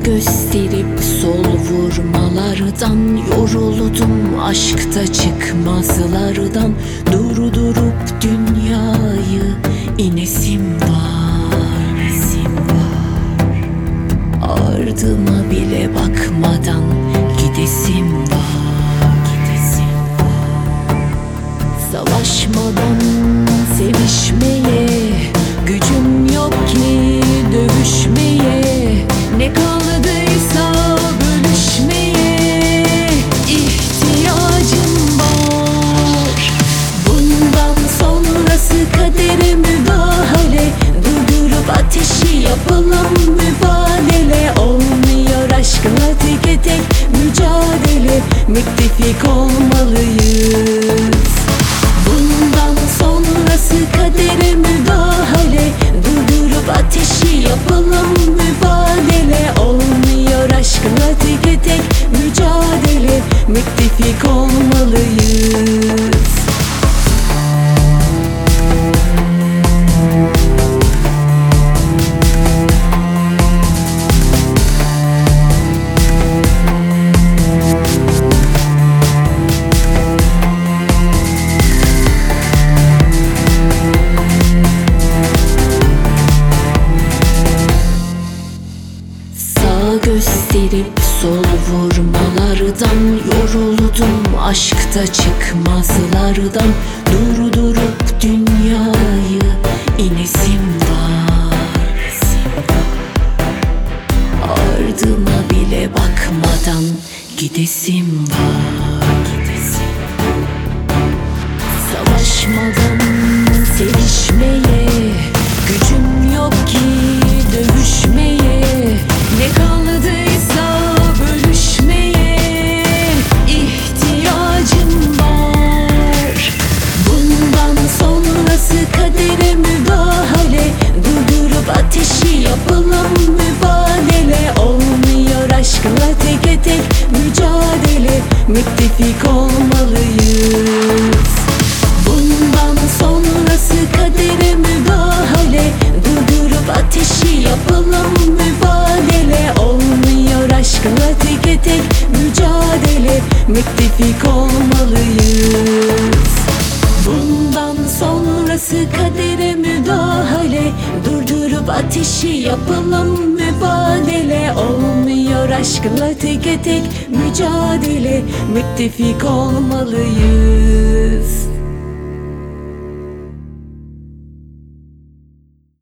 gösterip sol vurmalardan yoruldum, aşkta çıkmazlardan. Durdurup dünyayı inesim var, ardıma bile bakmadan gidesim var. Savaşmadan sevişmeye gücüm yok ki, dövüşmeye ne kaldıysa bölüşmeye ihtiyacım var. Bundan sonrası kadere müdahale, durdurup ateşi yapalım mübadele. Olmuyor aşkla tek tek mücadele, müttefik olmalıyız. Bundan sonrası kadere müdahale, durdurup ateşi yapalım mübadele. Olmuyor aşkla tek tek mücadele, müttefik olmalıyız. Gösterip sol vurmalardan yoruldum, aşkta çıkmazlardan. Durdurup dünyayı inesim var, ardıma bile bakmadan gidesim var. Savaşmadan sevişmeye gücüm yok ki, dövüşmeye ne kaldıysa bölüşmeye ihtiyacım var. Bundan sonrası kadere müdahale, durdurup ateşi yapalım mübadele. Olmuyor aşkla tek tek mücadele, müttefik olmalıyız. Bundan sonrası kadere müdahale, durdurup ateşi yapalım mübadele. Olmuyor aşkla tek tek mücadele, müttefik olmalıyız. Bundan sonrası kadere müdahale, durdurup ateşi yapalım mübadele. Olmuyor aşkla tek tek mücadele, müttefik olmalıyız.